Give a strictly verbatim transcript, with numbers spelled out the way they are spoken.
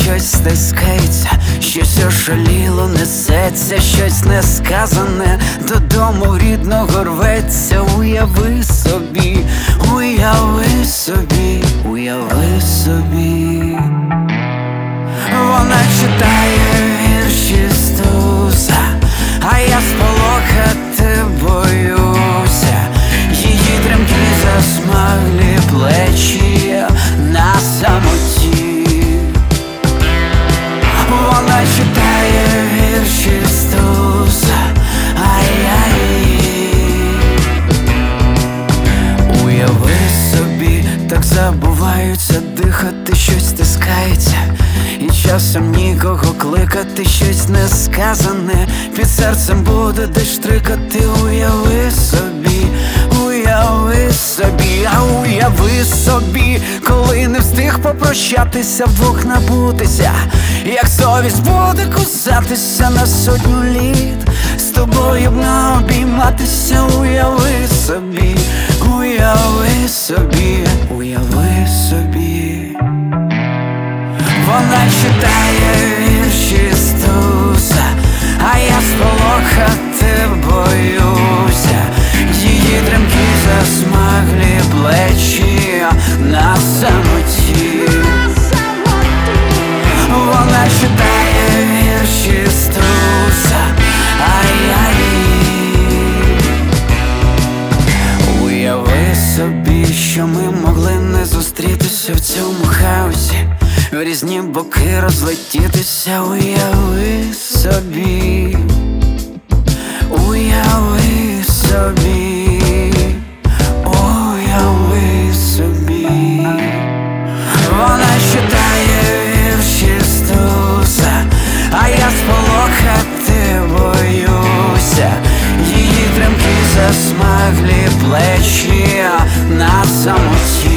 щось стискається, щось ошаліло несеться, щось несказане додому рідного рветься. Уяви собі, уяви собі, уяви собі. Вона читає вірші Стуса, а я сполохати боюся. Її тремкі засмаглі плечі на самоті. Вона читає вірші Стуса, ай-яй. Уяви собі, так забуваються дихати, щось стискається, і часом нікого кликати, щось несказане під серцем буде десь штрикати. Уяви собі, уяви собі, а уяви собі, коли не встиг попрощатися, вдвох набутися, як совість буде кусатися на сотню літ, з тобою б не обійматися. Уяви собі, уяви собі, уяви собі. Вона читає вірші Стуса, а я сполохати боюся. Її тремкі засмаглі плечі на самоті. Вона читає вірші Стуса, ай-яй. Уяви собі, що ми могли не зустрітися в цьому хаосі, в різні боки розлетітися. Уяви собі, уяви собі, уяви собі. Вона читає вірші Стуса, а я сполохати боюся. Її тремкі засмаглі плечі на самоті.